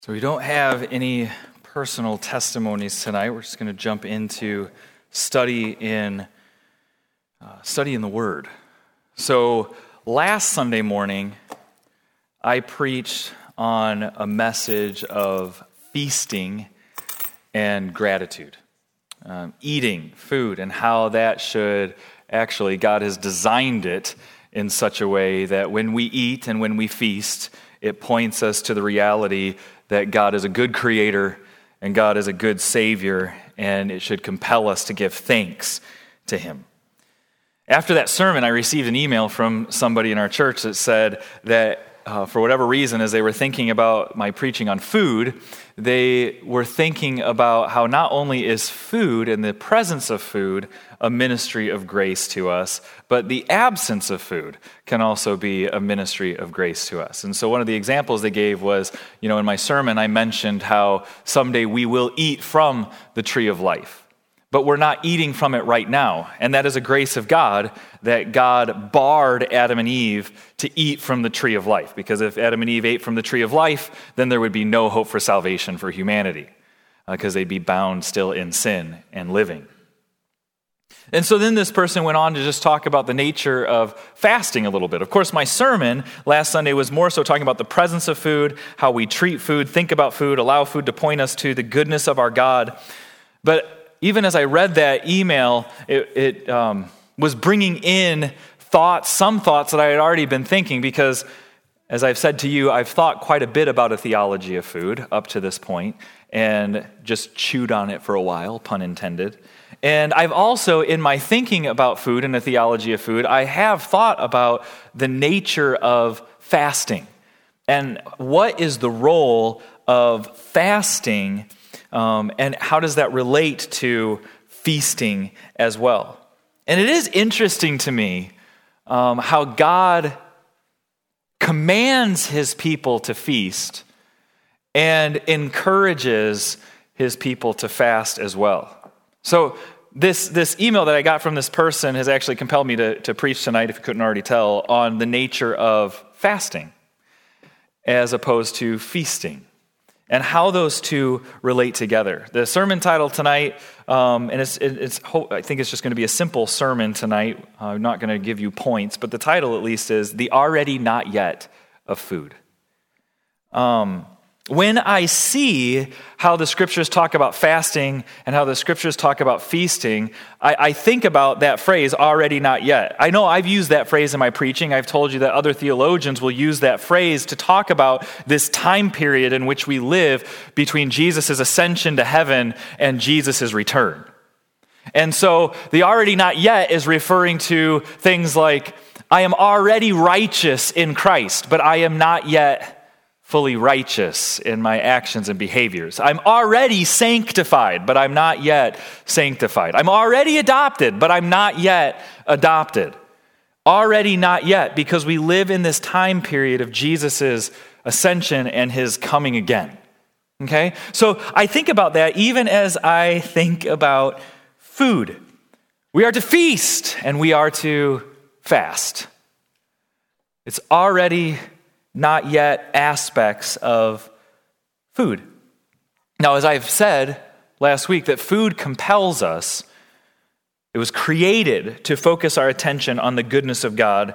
So we don't have any personal testimonies tonight. We're just going to jump into study in the Word. So last Sunday morning, I preached on a message of feasting and gratitude, eating food, and how that should actually, God has designed it in such a way that when we eat and when we feast, it points us to the reality that God is a good creator and God is a good savior, and it should compel us to give thanks to him. After that sermon, I received an email from somebody in our church that said that for whatever reason, as they were thinking about my preaching on food, they were thinking about how not only is food and the presence of food a ministry of grace to us, but the absence of food can also be a ministry of grace to us. And so one of the examples they gave was, in my sermon, I mentioned how someday we will eat from the tree of life. But we're not eating from it right now. And that is a grace of God, that God barred Adam and Eve to eat from the tree of life. Because if Adam and Eve ate from the tree of life, then there would be no hope for salvation for humanity, because they'd be bound still in sin and living. And so then this person went on to just talk about the nature of fasting a little bit. Of course, my sermon last Sunday was more so talking about the presence of food, how we treat food, think about food, allow food to point us to the goodness of our God. But even as I read that email, it was bringing in some thoughts that I had already been thinking, because, as I've said to you, I've thought quite a bit about a theology of food up to this point, and just chewed on it for a while, pun intended. And I've also, in my thinking about food and the theology of food, I have thought about the nature of fasting, and what is the role of fasting, and how does that relate to feasting as well? And it is interesting to me how God commands his people to feast and encourages his people to fast as well. So this email that I got from this person has actually compelled me to preach tonight, if you couldn't already tell, on the nature of fasting as opposed to feasting, and how those two relate together. The sermon title tonight, and I think it's just going to be a simple sermon tonight. I'm not going to give you points, but the title at least is "The Already Not Yet of Food." When I see how the scriptures talk about fasting and how the scriptures talk about feasting, I think about that phrase, "already not yet." I know I've used that phrase in my preaching. I've told you that other theologians will use that phrase to talk about this time period in which we live between Jesus' ascension to heaven and Jesus' return. And so the "already not yet" is referring to things like, I am already righteous in Christ, but I am not yet fully righteous in my actions and behaviors. I'm already sanctified, but I'm not yet sanctified. I'm already adopted, but I'm not yet adopted. Already not yet, because we live in this time period of Jesus' ascension and his coming again. Okay? So I think about that even as I think about food. We are to feast and we are to fast. It's already not yet aspects of food. Now, as I've said last week, that food compels us. It was created to focus our attention on the goodness of God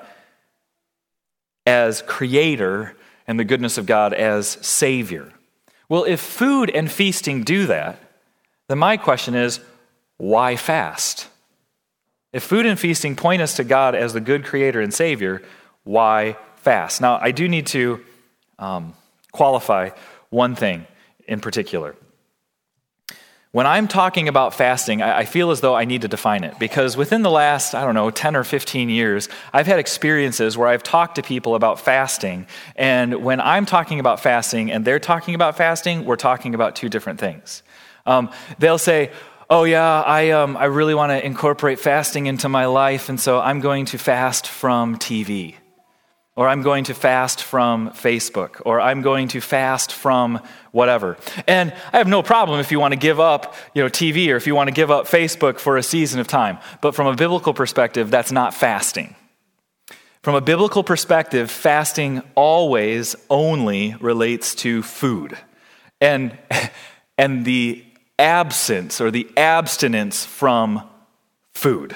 as creator and the goodness of God as savior. Well, if food and feasting do that, then my question is, why fast? If food and feasting point us to God as the good creator and savior, why fast? Now, I do need to qualify one thing in particular. When I'm talking about fasting, I feel as though I need to define it, because within the last, 10 or 15 years, I've had experiences where I've talked to people about fasting, and when I'm talking about fasting and they're talking about fasting, we're talking about two different things. They'll say, oh yeah, I really want to incorporate fasting into my life, and so I'm going to fast from TV. Or I'm going to fast from Facebook, or I'm going to fast from whatever. And I have no problem if you want to give up, TV, or if you want to give up Facebook for a season of time. But from a biblical perspective, that's not fasting. From a biblical perspective, fasting always only relates to food. and the absence or the abstinence from food.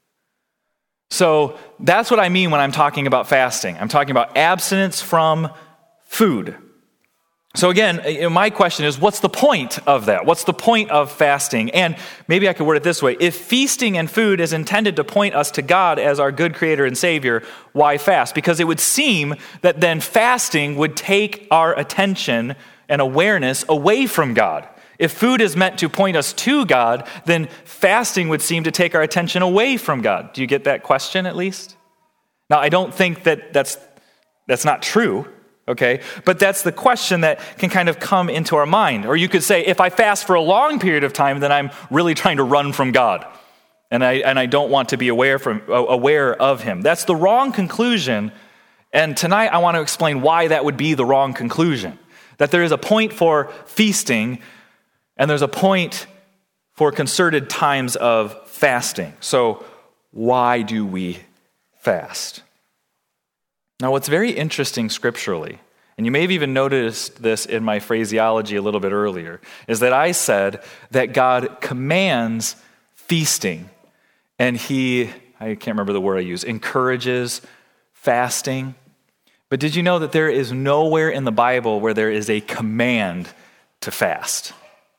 So that's what I mean when I'm talking about fasting. I'm talking about abstinence from food. So again, my question is, what's the point of that? What's the point of fasting? And maybe I could word it this way. If feasting and food is intended to point us to God as our good creator and savior, why fast? Because it would seem that then fasting would take our attention and awareness away from God. If food is meant to point us to God, then fasting would seem to take our attention away from God. Do you get that question at least? Now, I don't think that's not true. Okay, but that's the question that can kind of come into our mind. Or you could say, if I fast for a long period of time, then I'm really trying to run from God, and I don't want to be aware of Him. That's the wrong conclusion, and tonight I want to explain why that would be the wrong conclusion. That there is a point for feasting, and there's a point for concerted times of fasting. So why do we fast? Now, what's very interesting scripturally, and you may have even noticed this in my phraseology a little bit earlier, is that I said that God commands feasting, and I can't remember the word I used, encourages fasting. But did you know that there is nowhere in the Bible where there is a command to fast?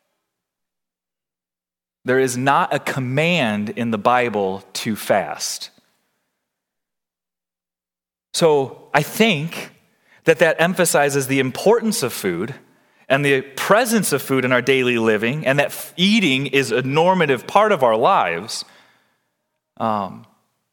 There is not a command in the Bible to fast. So I think that emphasizes the importance of food and the presence of food in our daily living, and that eating is a normative part of our lives. But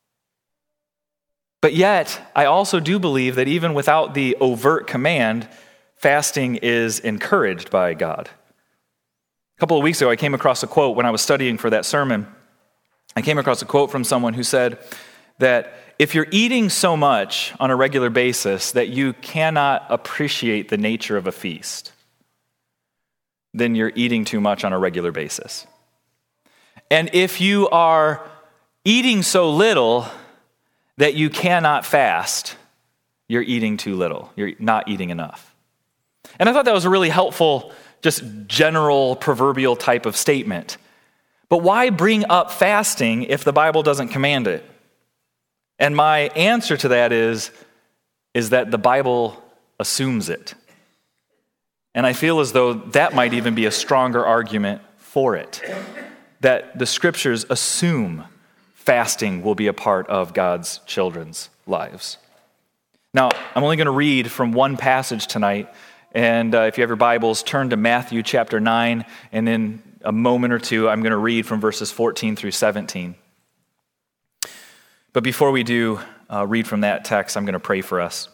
yet, I also do believe that even without the overt command, fasting is encouraged by God. A couple of weeks ago, I came across a quote when I was studying for that sermon. I came across a quote from someone who said that if you're eating so much on a regular basis that you cannot appreciate the nature of a feast, then you're eating too much on a regular basis. And if you are eating so little that you cannot fast, you're eating too little. You're not eating enough. And I thought that was a really helpful, just general proverbial type of statement. But why bring up fasting if the Bible doesn't command it? And my answer to that is that the Bible assumes it. And I feel as though that might even be a stronger argument for it. That the scriptures assume fasting will be a part of God's children's lives. Now, I'm only going to read from one passage tonight. And if you have your Bibles, turn to Matthew chapter 9. And in a moment or two, I'm going to read from verses 14 through 17. But before we do read from that text, I'm going to pray for us.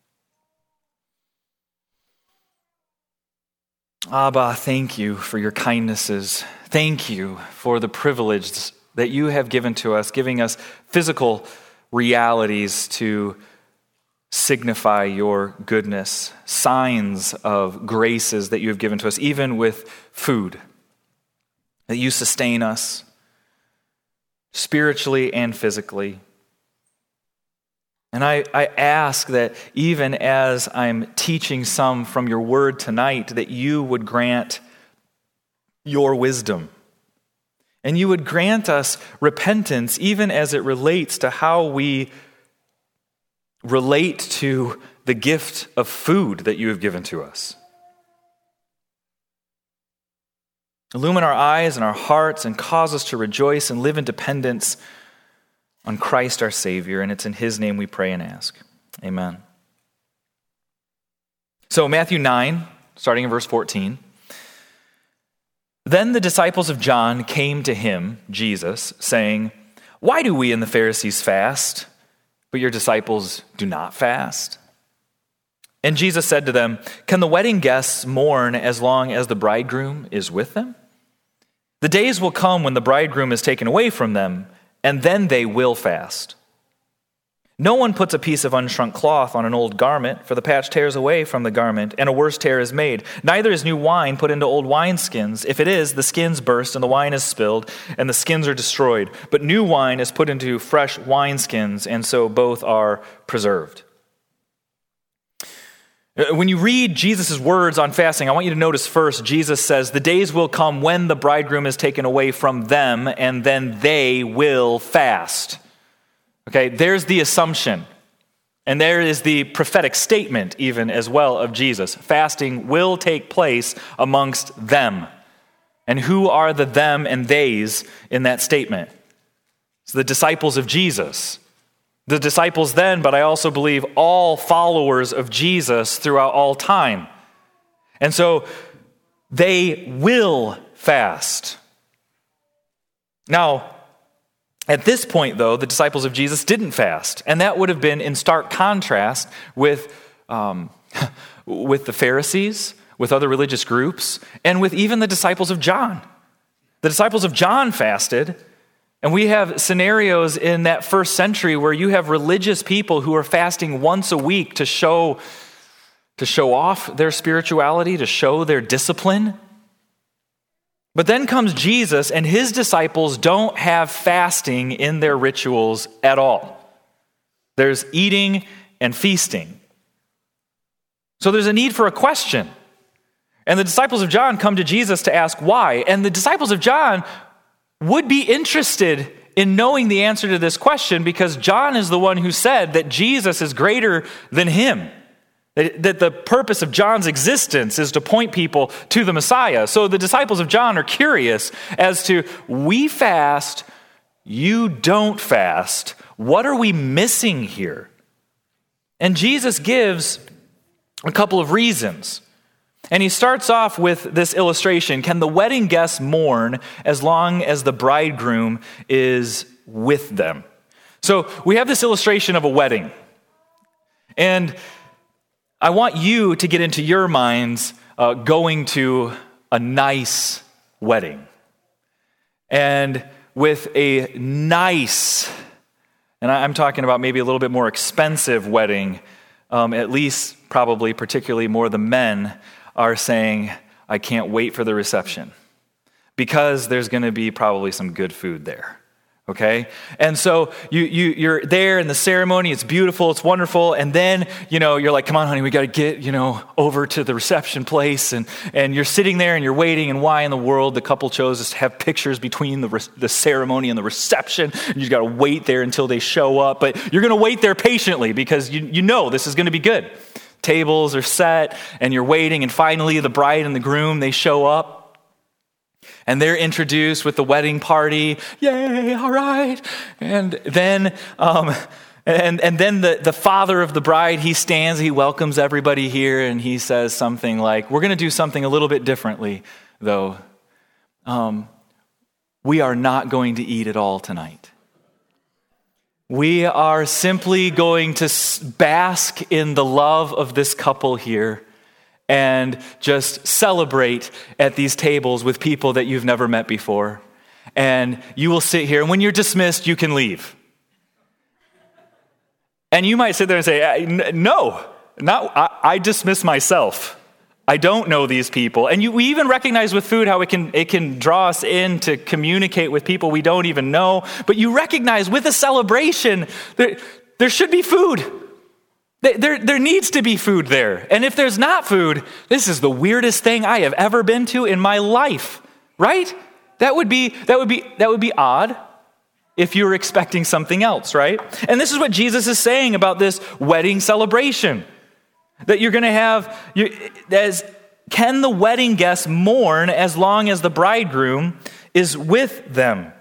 Abba, thank you for your kindnesses. Thank you for the privilege that you have given to us, giving us physical realities to signify your goodness, signs of graces that you have given to us, even with food, that you sustain us spiritually and physically. And I ask that even as I'm teaching some from your word tonight, that you would grant your wisdom. And you would grant us repentance even as it relates to how we relate to the gift of food that you have given to us. Illumine our eyes and our hearts and cause us to rejoice and live in dependence on Christ our Savior, and it's in His name we pray and ask. Amen. So Matthew 9, starting in verse 14. Then the disciples of John came to him, Jesus, saying, "Why do we and the Pharisees fast, but your disciples do not fast?" And Jesus said to them, "Can the wedding guests mourn as long as the bridegroom is with them? The days will come when the bridegroom is taken away from them, and then they will fast. No one puts a piece of unshrunk cloth on an old garment, for the patch tears away from the garment, and a worse tear is made. Neither is new wine put into old wineskins. If it is, the skins burst, and the wine is spilled, and the skins are destroyed. But new wine is put into fresh wineskins, and so both are preserved." When you read Jesus' words on fasting, I want you to notice first, Jesus says, the days will come when the bridegroom is taken away from them, and then they will fast. Okay, there's the assumption. And there is the prophetic statement even as well of Jesus. Fasting will take place amongst them. And who are the them and theys in that statement? It's the disciples of Jesus. The disciples then, but I also believe all followers of Jesus throughout all time. And so they will fast. Now, at this point, though, the disciples of Jesus didn't fast. And that would have been in stark contrast with the Pharisees, with other religious groups, and with even the disciples of John. The disciples of John fasted. And we have scenarios in that first century where you have religious people who are fasting once a week to show off their spirituality, to show their discipline. But then comes Jesus, and his disciples don't have fasting in their rituals at all. There's eating and feasting. So there's a need for a question. And the disciples of John come to Jesus to ask why. And the disciples of John would be interested in knowing the answer to this question because John is the one who said that Jesus is greater than him. That the purpose of John's existence is to point people to the Messiah. So the disciples of John are curious as to, we fast, you don't fast. What are we missing here? And Jesus gives a couple of reasons. And he starts off with this illustration. Can the wedding guests mourn as long as the bridegroom is with them? So we have this illustration of a wedding. And I want you to get into your minds going to a nice wedding. And with a nice, and I'm talking about maybe a little bit more expensive wedding, at least probably particularly more the men are saying, I can't wait for the reception because there's going to be probably some good food there, okay? And so you're there in the ceremony, it's beautiful, it's wonderful, and then, you're like, come on, honey, we got to get, over to the reception place, and you're sitting there and you're waiting, and why in the world the couple chose to have pictures between the ceremony and the reception, and you got to wait there until they show up, but you're going to wait there patiently because you know this is going to be good. Tables are set, and you're waiting, and finally the bride and the groom, they show up, and they're introduced with the wedding party. Yay, all right. And then the father of the bride, he stands, he welcomes everybody here, and he says something like, we're going to do something a little bit differently, though. We are not going to eat at all tonight. We are simply going to bask in the love of this couple here and just celebrate at these tables with people that you've never met before. And you will sit here, and when you're dismissed, you can leave. And you might sit there and say, no, I dismiss myself. I don't know these people. And we even recognize with food how it can draw us in to communicate with people we don't even know. But you recognize with a celebration, there should be food. There needs to be food there. And if there's not food, this is the weirdest thing I have ever been to in my life, right? That would be odd if you were expecting something else, right? And this is what Jesus is saying about this wedding celebration. That you're going to have, can the wedding guests mourn as long as the bridegroom is with them?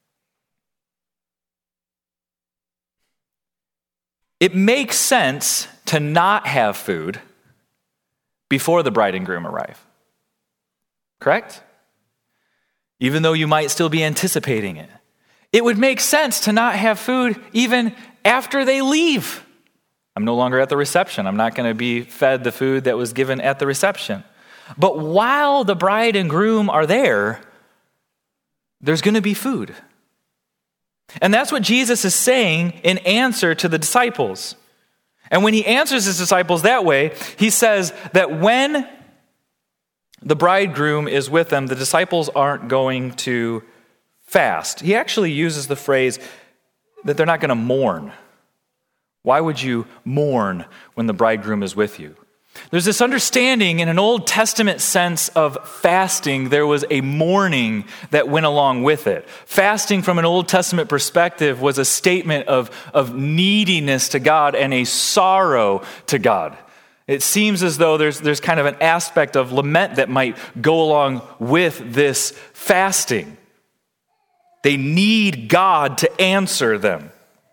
It makes sense to not have food before the bride and groom arrive. Correct? Even though you might still be anticipating it. It would make sense to not have food even after they leave. I'm no longer at the reception. I'm not going to be fed the food that was given at the reception. But while the bride and groom are there, there's going to be food. And that's what Jesus is saying in answer to the disciples. And when he answers his disciples that way, he says that when the bridegroom is with them, the disciples aren't going to fast. He actually uses the phrase that they're not going to mourn. Why would you mourn when the bridegroom is with you? There's this understanding in an Old Testament sense of fasting, there was a mourning that went along with it. Fasting from an Old Testament perspective was a statement of neediness to God and a sorrow to God. It seems as though there's kind of an aspect of lament that might go along with this fasting. They need God to answer them.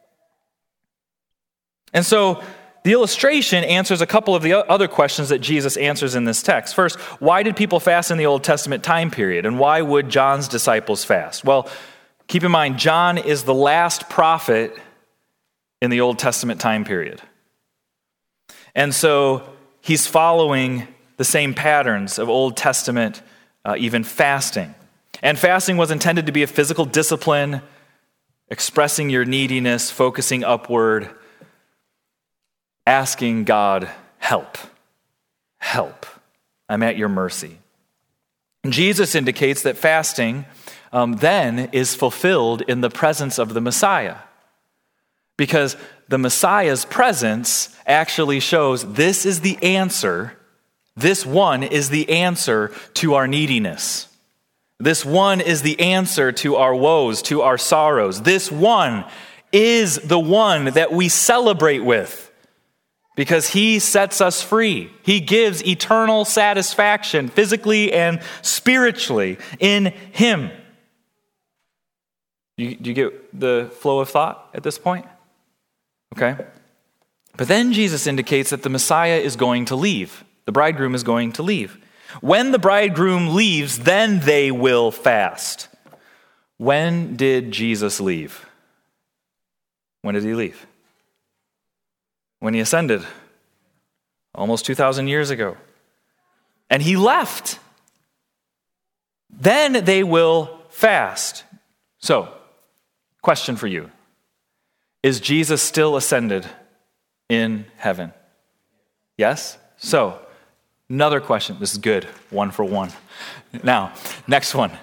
And so the illustration answers a couple of the other questions that Jesus answers in this text. First, why did people fast in the Old Testament time period? And why would John's disciples fast? Well, keep in mind, John is the last prophet in the Old Testament time period. And so he's following the same patterns of Old Testament, even fasting. And fasting was intended to be a physical discipline, expressing your neediness, focusing upward, asking God, help, I'm at your mercy. Jesus indicates that fasting then is fulfilled in the presence of the Messiah, because the Messiah's presence actually shows this is the answer, this one is the answer to our neediness. This one is the answer to our woes, to our sorrows. This one is the one that we celebrate with, because he sets us free. He gives eternal satisfaction, physically and spiritually, in him. Do you get the flow of thought at this point? Okay. But then Jesus indicates that the Messiah is going to leave. The bridegroom is going to leave. When the bridegroom leaves, then they will fast. When did Jesus leave? When did he leave? When he ascended, almost 2,000 years ago. And he left. Then they will fast. So, question for you. Is Jesus still ascended in heaven? Yes? So, another question. This is good. 1 for 1. Now, next one.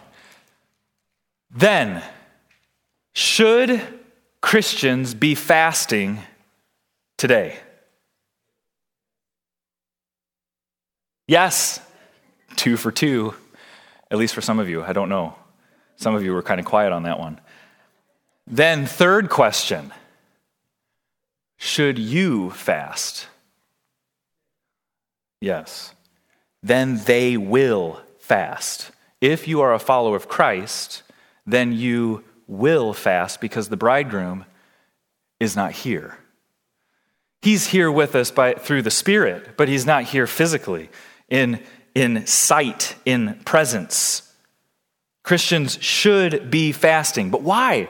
Then, should Christians be fasting today? Yes. 2 for 2. At least for some of you. I don't know. Some of you were kind of quiet on that one. Then, third question. Should you fast? Yes. Then they will fast. If you are a follower of Christ, then you will fast because the bridegroom is not here. He's here with us through the Spirit, but he's not here physically, in sight, in presence. Christians should be fasting. But why?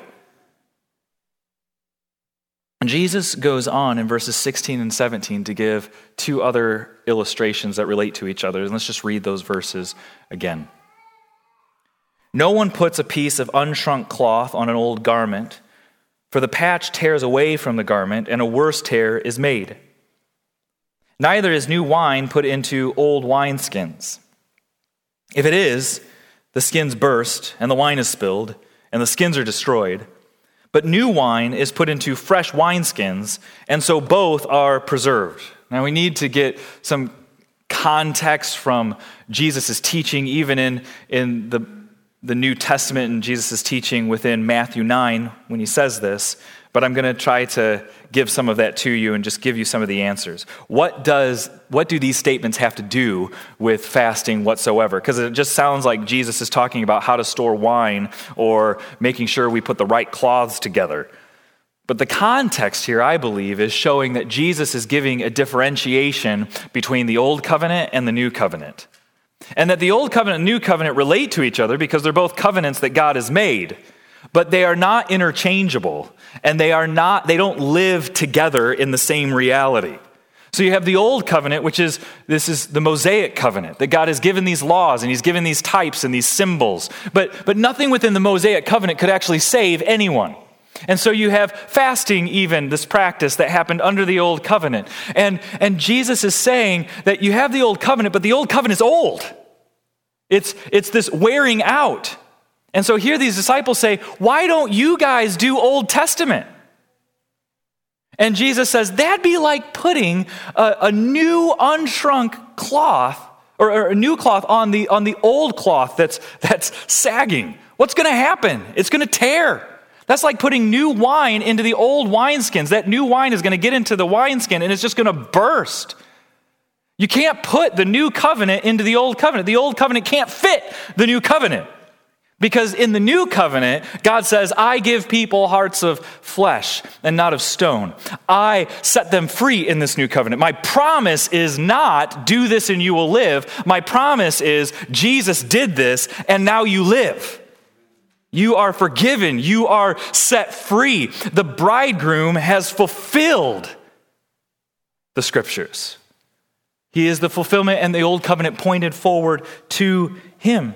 Jesus goes on in verses 16 and 17 to give 2 other illustrations that relate to each other. And let's just read those verses again. No one puts a piece of unshrunk cloth on an old garment, for the patch tears away from the garment, and a worse tear is made. Neither is new wine put into old wineskins. If it is, the skins burst, and the wine is spilled, and the skins are destroyed. But new wine is put into fresh wineskins, and so both are preserved. Now we need to get some context from Jesus' teaching, even in the New Testament and Jesus' teaching within Matthew 9 when he says this. But I'm going to try to give some of that to you and just give you some of the answers. What do these statements have to do with fasting whatsoever? Because it just sounds like Jesus is talking about how to store wine or making sure we put the right cloths together. But the context here, I believe, is showing that Jesus is giving a differentiation between the Old Covenant and the New Covenant. And that the Old Covenant and New Covenant relate to each other because they're both covenants that God has made. But they are not interchangeable, and they don't live together in the same reality. So you have the Old Covenant, this is the Mosaic covenant, that God has given these laws, and he's given these types and these symbols. But nothing within the Mosaic covenant could actually save anyone. And so you have fasting, even this practice that happened under the Old Covenant. And Jesus is saying that you have the Old Covenant, but the Old Covenant is old. It's this wearing out. And so here these disciples say, why don't you guys do Old Testament? And Jesus says, that'd be like putting a new unshrunk cloth, or a new cloth on the old cloth that's sagging. What's going to happen? It's going to tear. That's like putting new wine into the old wineskins. That new wine is going to get into the wineskin and it's just going to burst. You can't put the new covenant into the old covenant. The old covenant can't fit the new covenant. Because in the new covenant, God says, I give people hearts of flesh and not of stone. I set them free in this new covenant. My promise is not, do this and you will live. My promise is, Jesus did this and now you live. You are forgiven. You are set free. The bridegroom has fulfilled the scriptures. He is the fulfillment, and the old covenant pointed forward to him.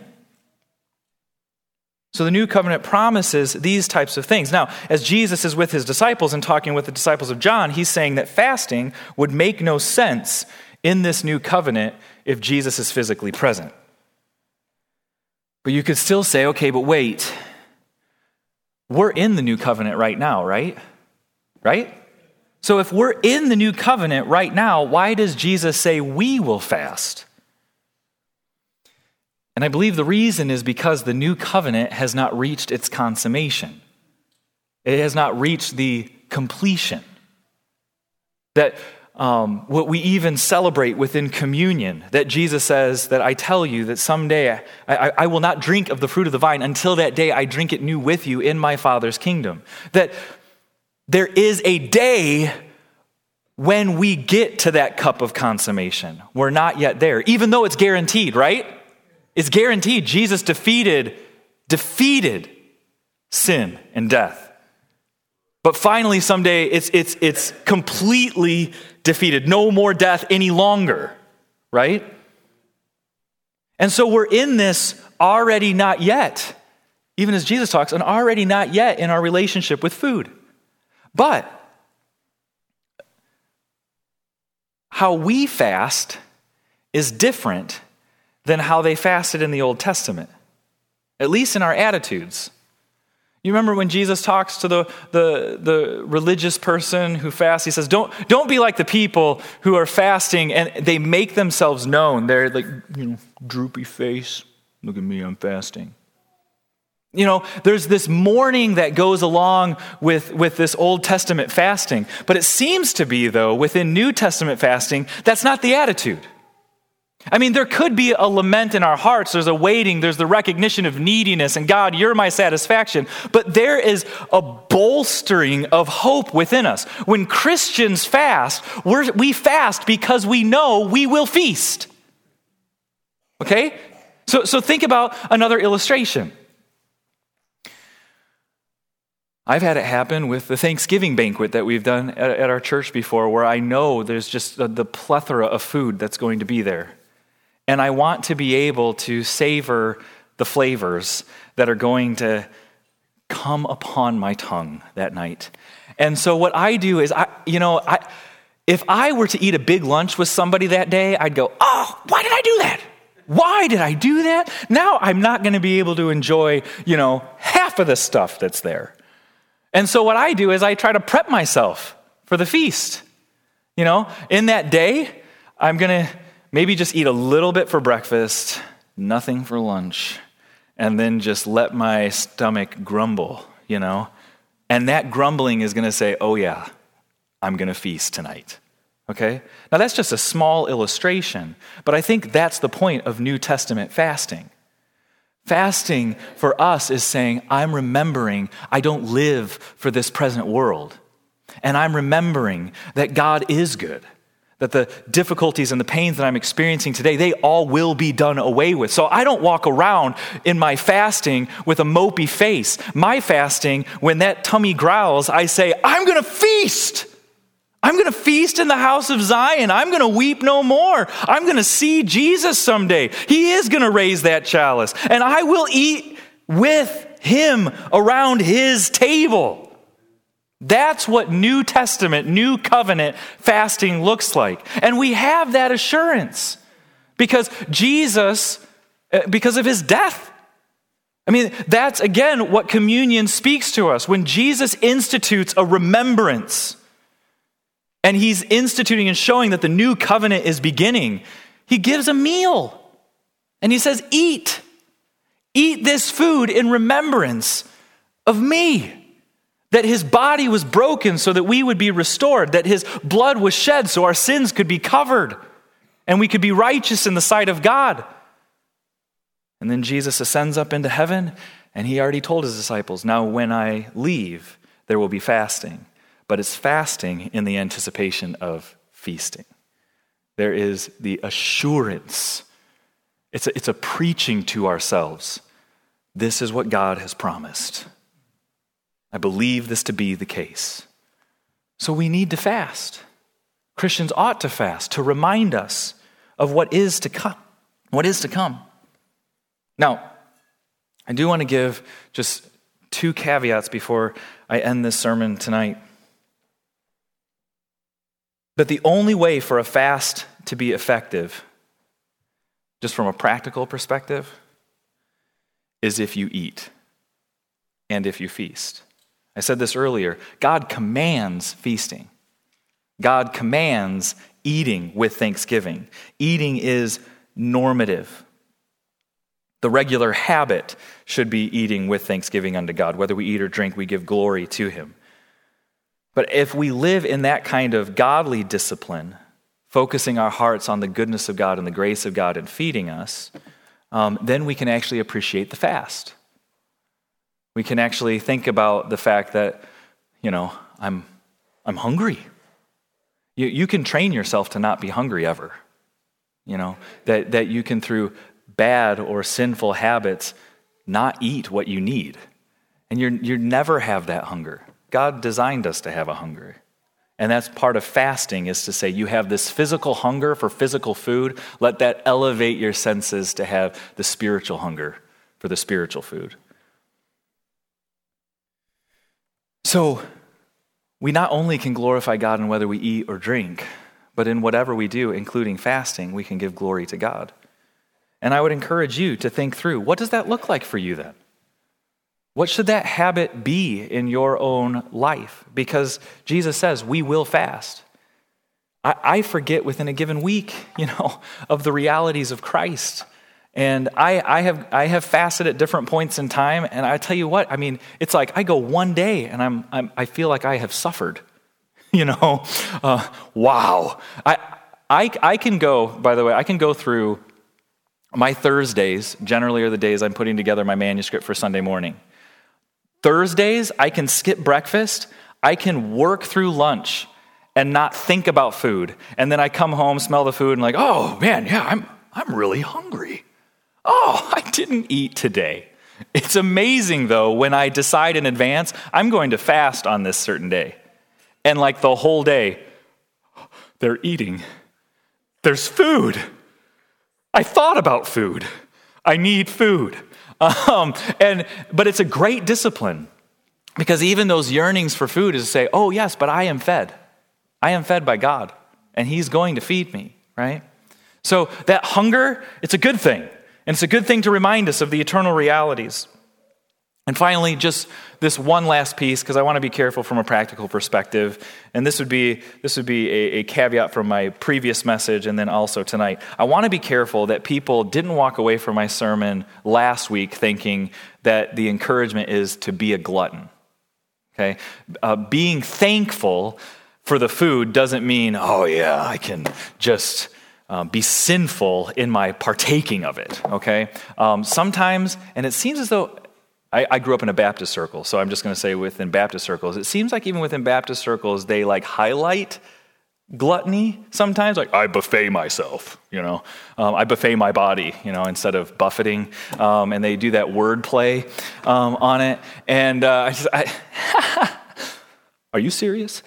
So the new covenant promises these types of things. Now, as Jesus is with his disciples and talking with the disciples of John, he's saying that fasting would make no sense in this new covenant if Jesus is physically present. But you could still say, okay, but wait, we're in the new covenant right now, right? Right? So if we're in the new covenant right now, why does Jesus say we will fast? And I believe the reason is because the new covenant has not reached its consummation. It has not reached the completion. That what we even celebrate within communion, that Jesus says that I tell you that someday I will not drink of the fruit of the vine until that day I drink it new with you in my Father's kingdom. That there is a day when we get to that cup of consummation. We're not yet there, even though it's guaranteed, right? It's guaranteed. Jesus defeated sin and death. But finally, someday, it's completely defeated. No more death any longer, right? And so we're in this already not yet, even as Jesus talks, an already not yet in our relationship with food. But how we fast is different than how they fasted in the Old Testament, at least in our attitudes. You remember when Jesus talks to the religious person who fasts, he says, don't be like the people who are fasting and they make themselves known. They're like, droopy face, look at me, I'm fasting. There's this mourning that goes along with this Old Testament fasting. But it seems to be, though, within New Testament fasting, that's not the attitude. I mean, there could be a lament in our hearts. There's a waiting. There's the recognition of neediness. And God, you're my satisfaction. But there is a bolstering of hope within us. When Christians fast, we fast because we know we will feast. Okay? So think about another illustration. I've had it happen with the Thanksgiving banquet that we've done at our church before, where I know there's just the plethora of food that's going to be there. And I want to be able to savor the flavors that are going to come upon my tongue that night. And so what I do is, if I were to eat a big lunch with somebody that day, I'd go, oh, why did I do that? Why did I do that? Now I'm not going to be able to enjoy, half of the stuff that's there. And so what I do is I try to prep myself for the feast. In that day, I'm going to maybe just eat a little bit for breakfast, nothing for lunch, and then just let my stomach grumble, And that grumbling is going to say, oh yeah, I'm going to feast tonight. Okay? Now that's just a small illustration, but I think that's the point of New Testament fasting. Fasting for us is saying, I'm remembering I don't live for this present world. And I'm remembering that God is good. That the difficulties and the pains that I'm experiencing today, they all will be done away with. So I don't walk around in my fasting with a mopey face. My fasting, when that tummy growls, I say, I'm going to feast. I'm going to feast in the house of Zion. I'm going to weep no more. I'm going to see Jesus someday. He is going to raise that chalice. And I will eat with him around his table. That's what New Testament, New Covenant fasting looks like. And we have that assurance because because of his death. I mean, that's again what communion speaks to us. When Jesus institutes a remembrance, and he's instituting and showing that the new covenant is beginning, he gives a meal. And he says, eat this food in remembrance of me. That his body was broken so that we would be restored, that his blood was shed so our sins could be covered and we could be righteous in the sight of God. And then Jesus ascends up into heaven, and he already told his disciples, now when I leave, there will be fasting. But it's fasting in the anticipation of feasting. There is the assurance. It's a preaching to ourselves. This is what God has promised. I believe this to be the case. So we need to fast. Christians ought to fast to remind us of what is to come. What is to come. Now, I do want to give just 2 caveats before I end this sermon tonight. That the only way for a fast to be effective, just from a practical perspective, is if you eat and if you feast. I said this earlier. God commands feasting. God commands eating with thanksgiving. Eating is normative. The regular habit should be eating with thanksgiving unto God. Whether we eat or drink, we give glory to him. But if we live in that kind of godly discipline, focusing our hearts on the goodness of God and the grace of God and feeding us, then we can actually appreciate the fast. We can actually think about the fact that, I'm hungry. You can train yourself to not be hungry ever. That you can, through bad or sinful habits, not eat what you need. And you never have that hunger. God designed us to have a hunger. And that's part of fasting, is to say you have this physical hunger for physical food. Let that elevate your senses to have the spiritual hunger for the spiritual food. So we not only can glorify God in whether we eat or drink, but in whatever we do, including fasting, we can give glory to God. And I would encourage you to think through, what does that look like for you then? What should that habit be in your own life? Because Jesus says we will fast. I forget within a given week, of the realities of Christ. And I have fasted at different points in time, and I tell you what, it's like I go one day and I feel like I have suffered. Wow. I can go, by the way, I can go through my Thursdays, generally are the days I'm putting together my manuscript for Sunday morning. Thursdays, I can skip breakfast, I can work through lunch and not think about food. And then I come home, smell the food, and like, oh man, yeah, I'm really hungry. Oh, I didn't eat today. It's amazing though, when I decide in advance, I'm going to fast on this certain day. And like the whole day, they're eating. There's food. I thought about food. I need food. But it's a great discipline, because even those yearnings for food is to say, oh yes, but I am fed. I am fed by God, and he's going to feed me, right? So that hunger, it's a good thing. And it's a good thing to remind us of the eternal realities. And finally, just this one last piece, because I want to be careful from a practical perspective. And this would be a caveat from my previous message and then also tonight. I want to be careful that people didn't walk away from my sermon last week thinking that the encouragement is to be a glutton. Okay? Being thankful for the food doesn't mean, oh yeah, I can just be sinful in my partaking of it. Okay? Sometimes, and it seems as though I grew up in a Baptist circle, so I'm just going to say within Baptist circles, it seems like even within Baptist circles, they highlight gluttony sometimes, like I buffet myself, I buffet my body, instead of buffeting, and they do that word play on it, and are you serious?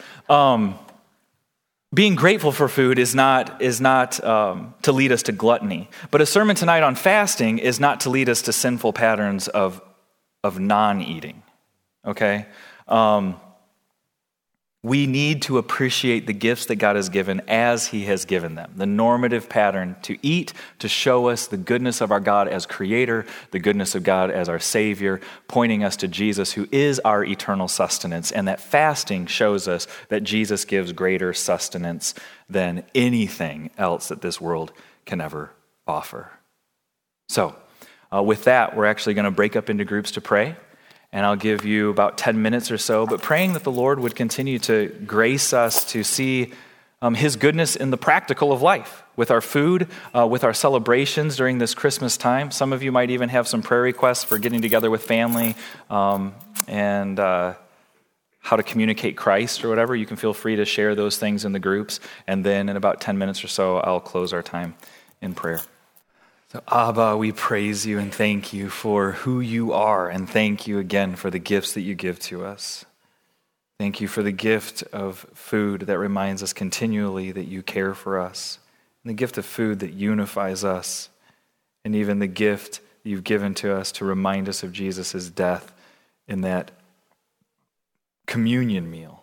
Being grateful for food is not to lead us to gluttony, but a sermon tonight on fasting is not to lead us to sinful patterns of non-eating, okay? We need to appreciate the gifts that God has given as he has given them. The normative pattern to eat, to show us the goodness of our God as creator, the goodness of God as our Savior, pointing us to Jesus, who is our eternal sustenance. And that fasting shows us that Jesus gives greater sustenance than anything else that this world can ever offer. So, with that, we're actually going to break up into groups to pray. And I'll give you about 10 minutes or so, but praying that the Lord would continue to grace us to see his goodness in the practical of life, with our food, with our celebrations during this Christmas time. Some of you might even have some prayer requests for getting together with family and how to communicate Christ or whatever. You can feel free to share those things in the groups. And then in about 10 minutes or so, I'll close our time in prayer. So Abba, we praise you and thank you for who you are, and thank you again for the gifts that you give to us. Thank you for the gift of food that reminds us continually that you care for us, and the gift of food that unifies us, and even the gift you've given to us to remind us of Jesus' death in that communion meal.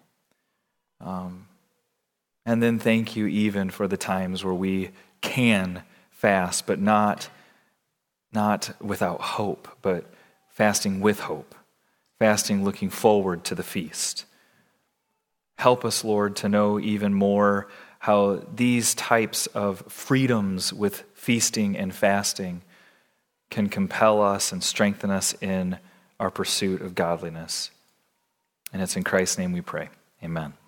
And then thank you even for the times where we can fast, but not without hope, but fasting with hope, fasting looking forward to the feast. Help us, Lord, to know even more how these types of freedoms with feasting and fasting can compel us and strengthen us in our pursuit of godliness. And it's in Christ's name we pray. Amen.